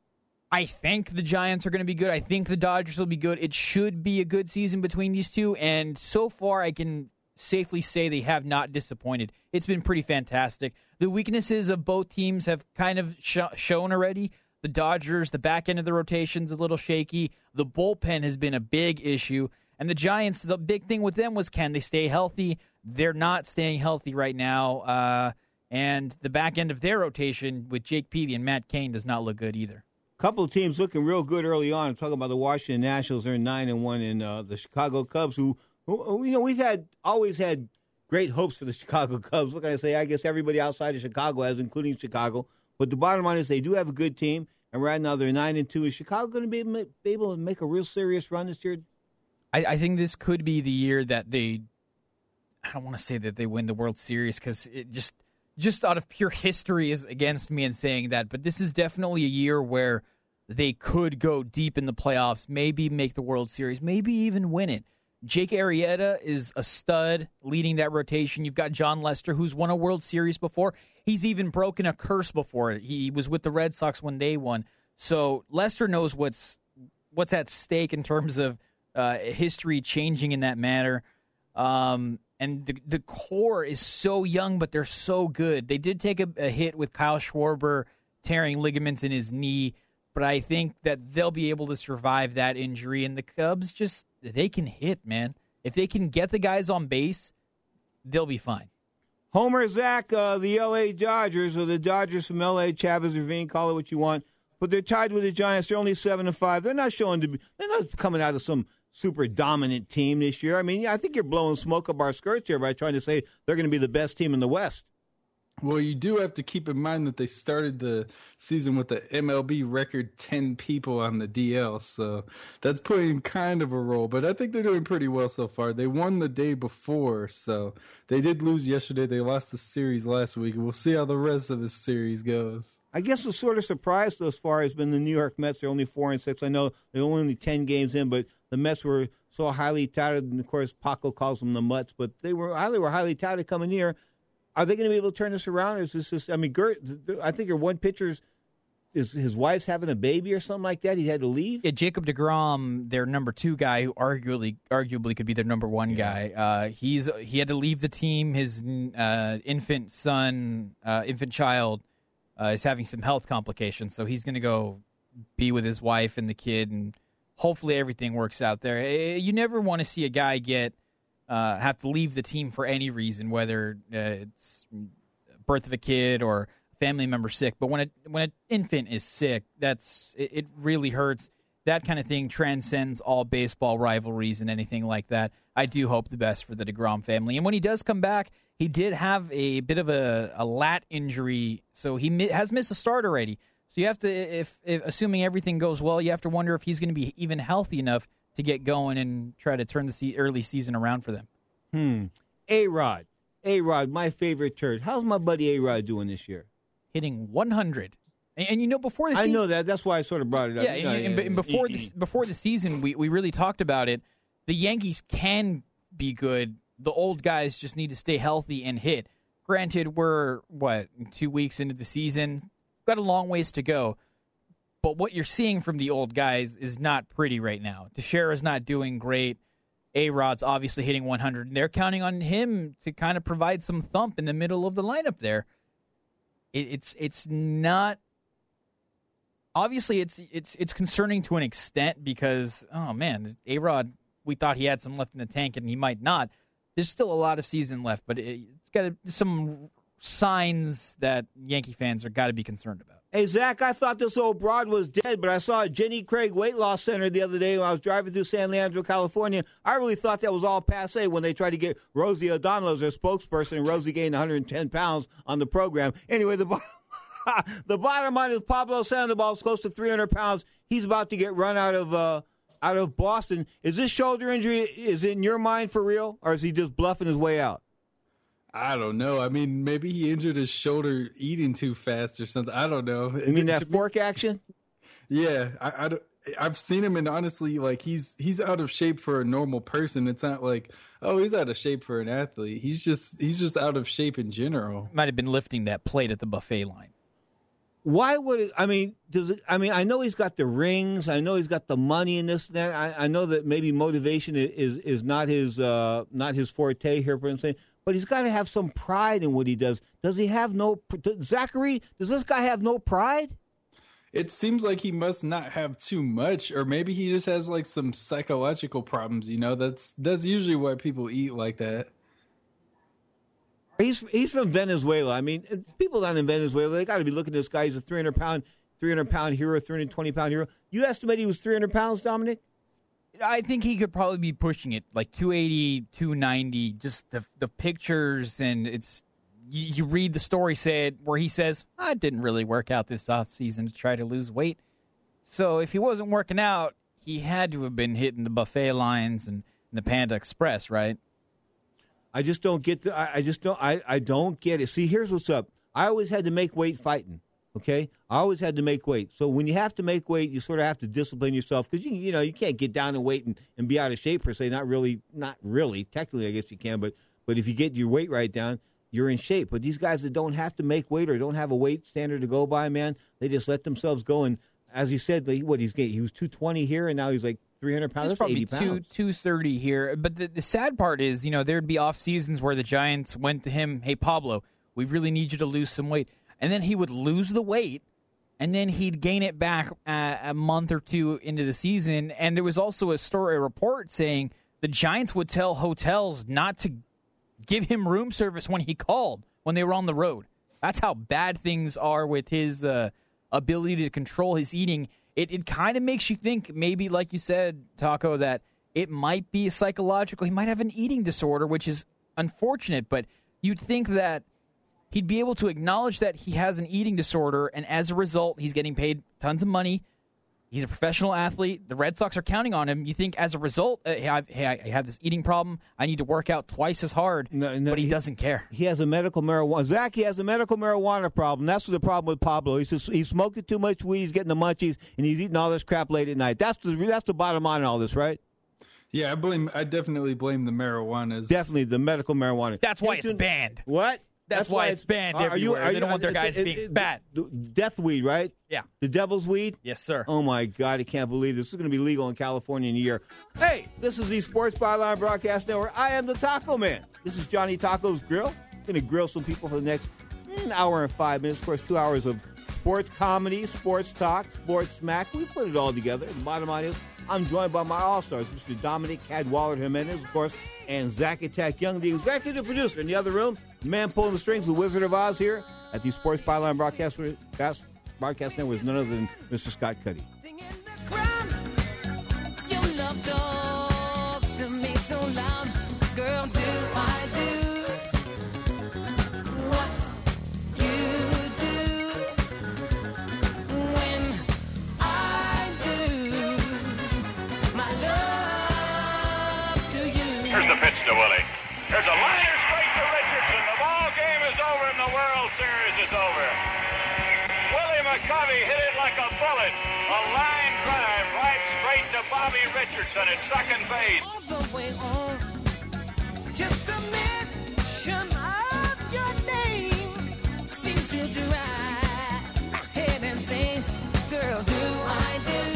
I think the Giants are going to be good. I think the Dodgers will be good. It should be a good season between these two, and so far I can safely say they have not disappointed. It's been pretty fantastic. The weaknesses of both teams have kind of sh- shown already. The Dodgers, the back end of the rotation's a little shaky. The bullpen has been a big issue. And the Giants, the big thing with them was, can they stay healthy? They're not staying healthy right now. Uh, and the back end of their rotation with Jake Peavy and Matt Cain does not look good either. Couple of teams looking real good early on. I'm talking about the Washington Nationals. They're nine and one, and uh, the Chicago Cubs, who, who, you know, we've had always had great hopes for the Chicago Cubs. What can I say? I guess everybody outside of Chicago has, including Chicago. But the bottom line is they do have a good team, and right now they're nine and two. Is Chicago going to be able, be able to make a real serious run this year? I, I think this could be the year that they. I don't want to say that they win the World Series because it just just out of pure history is against me in saying that. But this is definitely a year where they could go deep in the playoffs, maybe make the World Series, maybe even win it. Jake Arrieta is a stud leading that rotation. You've got John Lester, who's won a World Series before. He's even broken a curse before. He was with the Red Sox when they won. So Lester knows what's what's at stake in terms of uh, history changing in that manner. Um, and the the core is so young, but they're so good. They did take a, a hit with Kyle Schwarber tearing ligaments in his knee, but I think that they'll be able to survive that injury. And the Cubs just, they can hit, man. If they can get the guys on base, they'll be fine. Homer, Zach, uh, the L A Dodgers, or the Dodgers from L A, Chavez Ravine, call it what you want, but they're tied with the Giants. They're only seven and five. They're not showing to be. They're not coming out of some super dominant team this year. I mean, yeah, I think you're blowing smoke up our skirts here by trying to say they're going to be the best team in the West. Well, you do have to keep in mind that they started the season with the M L B record ten people on the D L, so that's playing kind of a role. But I think they're doing pretty well so far. They won the day before, so they did lose yesterday. They lost the series last week. We'll see how the rest of the series goes. I guess the sort of surprise thus far has been the New York Mets. They're only four and six. I know they're only ten games in, but the Mets were so highly touted, and of course Paco calls them the Mutts, but they were highly were highly touted coming here. Are they going to be able to turn this around? Or is this just, I mean, Gert, I think your one pitcher's, is his wife's having a baby or something like that? He had to leave? Yeah, Jacob deGrom, their number two guy, who arguably arguably could be their number one yeah. guy, uh, he's he had to leave the team. His uh, infant son, uh, infant child, uh, is having some health complications, so he's going to go be with his wife and the kid, and hopefully everything works out there. You never want to see a guy get Uh, have to leave the team for any reason, whether uh, it's birth of a kid or family member sick. But when a, when an infant is sick, that's it, it really hurts. That kind of thing transcends all baseball rivalries and anything like that. I do hope the best for the DeGrom family. And when he does come back, he did have a bit of a, a lat injury, so he mi- has missed a start already. So you have to, if, if assuming everything goes well, you have to wonder if he's going to be even healthy enough to get going and try to turn the se- early season around for them. Hmm. A-Rod. A-Rod, my favorite turd. How's my buddy A-Rod doing this year? Hitting one hundred. And, and you know, before the season... se- I know that. That's why I sort of brought it up. Yeah, and, and, and, and before, the, before the season, we, we really talked about it. The Yankees can be good. The old guys just need to stay healthy and hit. Granted, we're, what, two weeks into the season? Got a long ways to go. But what you're seeing from the old guys is not pretty right now. Teixeira's not doing great. A-Rod's obviously hitting one hundred, and they're counting on him to kind of provide some thump in the middle of the lineup there. It, it's it's not obviously it's it's it's concerning to an extent because oh man, A-Rod, we thought he had some left in the tank, and he might not. There's still a lot of season left, but it, it's got some signs that Yankee fans are got to be concerned about. Hey, Zach, I thought this old broad was dead, but I saw a Jenny Craig Weight Loss Center the other day when I was driving through San Leandro, California. I really thought that was all passé when they tried to get Rosie O'Donnell as their spokesperson, and Rosie gained one hundred ten pounds on the program. Anyway, the bottom, the bottom line is Pablo Sandoval is close to three hundred pounds. He's about to get run out of uh, out of Boston. Is this shoulder injury, is it in your mind for real, or is he just bluffing his way out? I don't know. I mean, maybe he injured his shoulder eating too fast or something. I don't know. You mean that fork action? Yeah, I, I don't, I've seen him, and honestly, like he's he's out of shape for a normal person. It's not like, oh, he's out of shape for an athlete. He's just he's just out of shape in general. Might have been lifting that plate at the buffet line. Why would it? I mean, does it? I mean, I know he's got the rings. I know he's got the money and this and that. I, I know that maybe motivation is is not his uh, not his forte here, for instance. But he's got to have some pride in what he does. Does he have no – Zachary, does this guy have no pride? It seems like he must not have too much, or maybe he just has like some psychological problems, you know? That's that's usually why people eat like that. He's he's from Venezuela. I mean, people down in Venezuela, they got to be looking at this guy. He's a three hundred pound hero, three hundred twenty pound hero. You estimate he was three hundred pounds, Dominic? I think he could probably be pushing it like two eighty, two ninety. Just the the pictures, and it's you, you read the story said where he says, I didn't really work out this off season to try to lose weight. So if he wasn't working out, he had to have been hitting the buffet lines and, and the Panda Express, right? I just don't get the, I, I just don't I, I don't get it. See, here's what's up. I always had to make weight fighting. Okay, I always had to make weight. So when you have to make weight, you sort of have to discipline yourself because you you know you can't get down in weight and, and be out of shape per se. Not really, not really. Technically, I guess you can, but but if you get your weight right down, you're in shape. But these guys that don't have to make weight or don't have a weight standard to go by, man, they just let themselves go. And as you said, like, what he's getting, he was two twenty here, and now he's like three hundred pounds. He's probably two two thirty here. But the the sad part is, you know, there'd be off seasons where the Giants went to him, hey Pablo, we really need you to lose some weight, and then he would lose the weight. And then he'd gain it back uh, a month or two into the season. And there was also a story, a report saying the Giants would tell hotels not to give him room service when he called, when they were on the road. That's how bad things are with his uh, ability to control his eating. It, it kind of makes you think, maybe like you said, Taco, that it might be psychological. He might have an eating disorder, which is unfortunate, but you'd think that he'd be able to acknowledge that he has an eating disorder, and as a result, he's getting paid tons of money. He's a professional athlete. The Red Sox are counting on him. You think as a result, uh, hey, I, hey, I have this eating problem. I need to work out twice as hard, no, no, but he, he doesn't care. He has a medical marijuana. Zach, he has a medical marijuana problem. That's the problem with Pablo. He's just, he's smoking too much weed. He's getting the munchies, and he's eating all this crap late at night. That's the that's the bottom line in all this, right? Yeah, I blame. I definitely blame the marijuana. Definitely the medical marijuana. That's why it's banned. What? That's, That's why it's banned are, everywhere. Are you, are they don't you, want their guys it, being it, bad. Death weed, right? Yeah. The devil's weed? Yes, sir. Oh, my God. I can't believe this. This is going to be legal in California in a year. Hey, this is the Sports Byline Broadcast Network. I am the Taco Man. This is Johnny Taco's Grill. I'm going to grill some people for the next an hour and five minutes. Of course, two hours of sports comedy, sports talk, sports smack. We put it all together. The bottom line is I'm joined by my all-stars, Mister Dominic Cadwallader Jimenez, of course, and Zach Attack Young, the executive producer in the other room. The man pulling the strings, the Wizard of Oz here at the Sports Byline Broadcast, Broadcast Network is none other than Mister Scott Cuddy. Here's the pitch to Willie. There's a liner straight to Richardson. The ball game is over and the World Series is over. Willie McCovey hit it like a bullet. A line drive right straight to Bobby Richardson at second base. All the way on. Just a mention of your name seems to drive ahead and say, girl, do I do?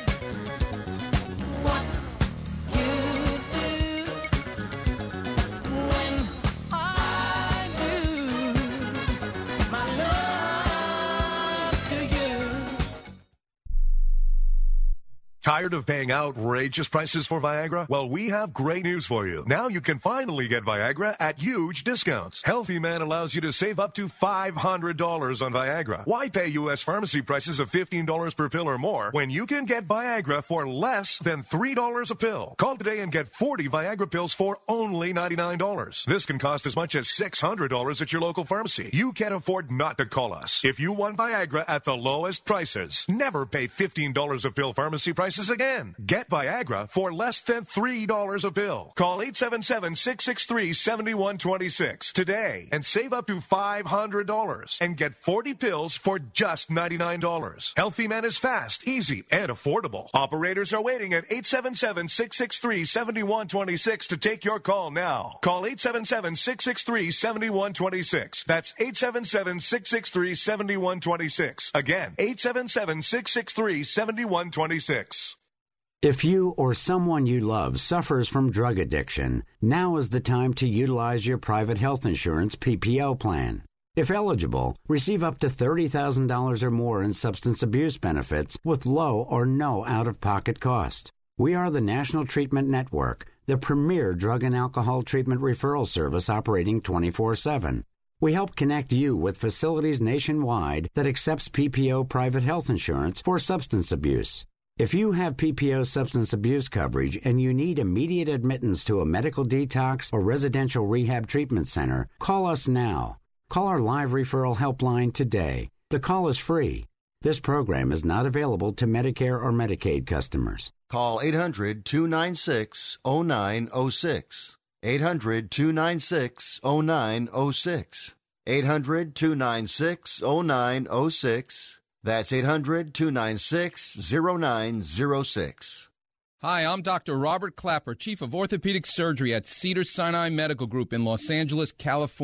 Tired of paying outrageous prices for Viagra? Well, we have great news for you. Now you can finally get Viagra at huge discounts. Healthy Man allows you to save up to five hundred dollars on Viagra. Why pay U S pharmacy prices of fifteen dollars per pill or more when you can get Viagra for less than three dollars a pill? Call today and get forty Viagra pills for only ninety-nine dollars. This can cost as much as six hundred dollars at your local pharmacy. You can't afford not to call us. If you want Viagra at the lowest prices, never pay fifteen dollars a pill pharmacy prices again. Get Viagra for less than three dollars a pill. Call eight seven seven, six six three, seven one two six today and save up to five hundred dollars and get forty pills for just ninety-nine dollars. Healthy Man is fast, easy, and affordable. Operators are waiting at eight seven seven, six six three, seven one two six to take your call now. Call eight seven seven, six six three, seven one two six. That's eight seven seven, six six three, seven one two six. Again, eight seven seven, six six three, seven one two six. If you or someone you love suffers from drug addiction, now is the time to utilize your private health insurance P P O plan. If eligible, receive up to thirty thousand dollars or more in substance abuse benefits with low or no out-of-pocket cost. We are the National Treatment Network, the premier drug and alcohol treatment referral service operating twenty-four seven. We help connect you with facilities nationwide that accepts P P O private health insurance for substance abuse. If you have P P O substance abuse coverage and you need immediate admittance to a medical detox or residential rehab treatment center, call us now. Call our live referral helpline today. The call is free. This program is not available to Medicare or Medicaid customers. Call eight hundred, two nine six, oh nine oh six. eight hundred, two nine six, oh nine oh six. eight hundred, two nine six, oh nine oh six. That's eight hundred, two nine six, oh nine oh six. Hi, I'm Doctor Robert Clapper, Chief of Orthopedic Surgery at Cedars-Sinai Medical Group in Los Angeles, California.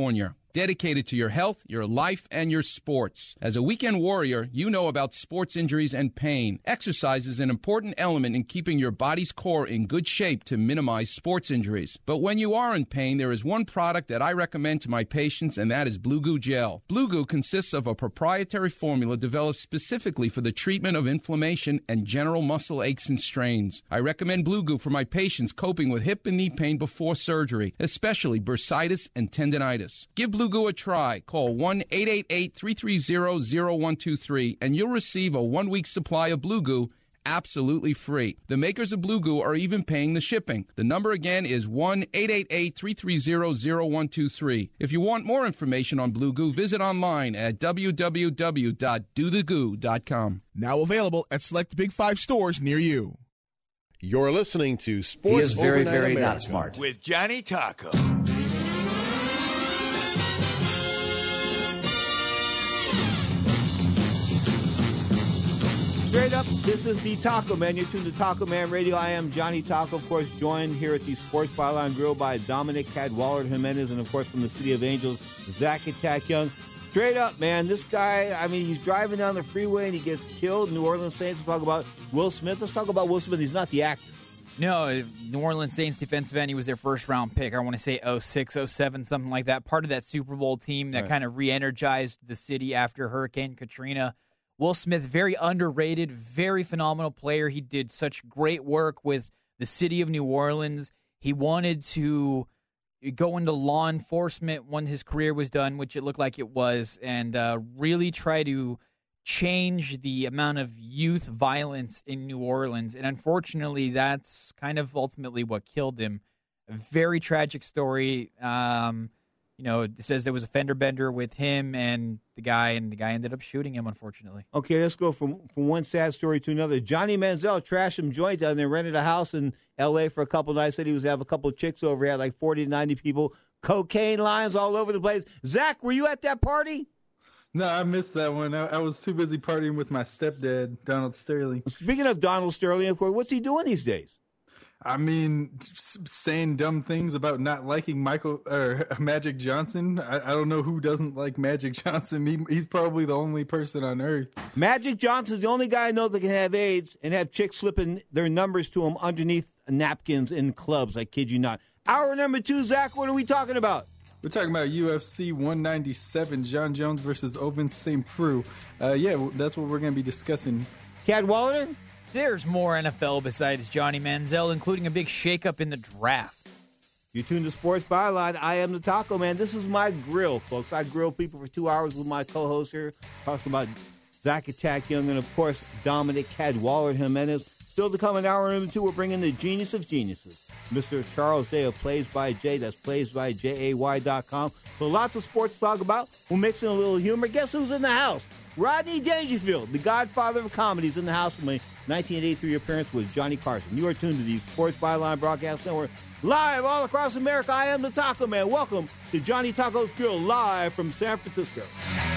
dedicated to your health, your life, and your sports. As a weekend warrior, you know about sports injuries and pain. Exercise is an important element in keeping your body's core in good shape to minimize sports injuries. But when you are in pain, there is one product that I recommend to my patients, and that is Blue Goo Gel. Blue Goo consists of a proprietary formula developed specifically for the treatment of inflammation and general muscle aches and strains. I recommend Blue Goo for my patients coping with hip and knee pain before surgery, especially bursitis and tendinitis. Give Blue Goo a try. Call one eight eight eight, three three zero, zero one two three and you'll receive a one-week supply of Blue Goo absolutely free. The makers of Blue Goo are even paying the shipping. The number again is one eight eight eight, three three zero, zero one two three. If you want more information on Blue Goo, visit online at w w w dot do the goo dot com. Now available at select Big Five stores near you. You're listening to Sports He is very, Overnight very America not smart. With Johnny Taco. Straight up, this is the Taco Man. You're tuned to Taco Man Radio. I am Johnny Taco, of course, joined here at the Sports Byline Grill by Dominic Cadwallader Jimenez, and, of course, from the City of Angels, Zach Attack Young. Straight up, man, this guy, I mean, he's driving down the freeway and he gets killed. New Orleans Saints. We'll talk about Will Smith. Let's talk about Will Smith. He's not the actor. No, New Orleans Saints defensive end. He was their first-round pick. I want to say oh six, oh seven, something like that. Part of that Super Bowl team that Right. kind of re-energized the city after Hurricane Katrina. Will Smith, very underrated, very phenomenal player. He did such great work with the city of New Orleans. He wanted to go into law enforcement when his career was done, which it looked like it was, and uh, really try to change the amount of youth violence in New Orleans. And unfortunately, that's kind of ultimately what killed him. A very tragic story. Um, you know, it says there was a fender bender with him and the guy, and the guy ended up shooting him, unfortunately. Okay, let's go from, from one sad story to another. Johnny Manziel trashed some joint down there, rented a house in L A for a couple nights. Said he was have a couple of chicks over. He had like forty to ninety people. Cocaine lines all over the place. Zach, were you at that party? No, I missed that one. I, I was too busy partying with my stepdad, Donald Sterling. Speaking of Donald Sterling, of course, what's he doing these days? I mean, s- saying dumb things about not liking Michael or Magic Johnson. I, I don't know who doesn't like Magic Johnson. He, he's probably the only person on earth. Magic Johnson's the only guy I know that can have AIDS and have chicks slipping their numbers to him underneath napkins in clubs. I kid you not. Hour number two, Zach, what are we talking about? We're talking about U F C one ninety-seven, John Jones versus Ovince Saint Preux. Uh, yeah, that's what we're going to be discussing. Cadwallader? There's more N F L besides Johnny Manziel, including a big shakeup in the draft. You tuned to Sports Byline. I am the Taco Man. This is my grill, folks. I grill people for two hours with my co-host here, talking about Zach Attack Young and, of course, Dominic Cadwallader Jimenez. Still to come in hour number two, we're bringing the genius of geniuses, Mister Charles Day of Plays by Jay. That's plays by J A Y dot com. So lots of sports to talk about. We'll mix in a little humor. Guess who's in the house? Rodney Dangerfield, the godfather of comedy, is in the house from a nineteen eighty-three appearance with Johnny Carson. You are tuned to the Sports Byline Broadcast Network, live all across America. I am the Taco Man. Welcome to Johnny Taco's Grill, live from San Francisco.